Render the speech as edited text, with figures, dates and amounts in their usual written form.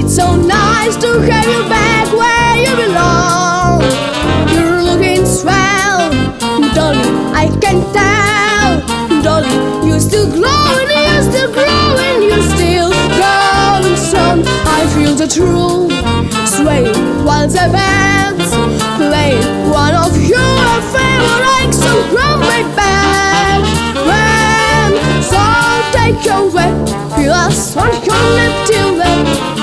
So nice to have you back where you belong. You're looking swell, darling, I can tell. Darling, you're still glowing, you're still growing, you're still going strong. I feel the truth sway while the bands play. One of your favorites, so from my back. When so take your way, feel us on your lip till then.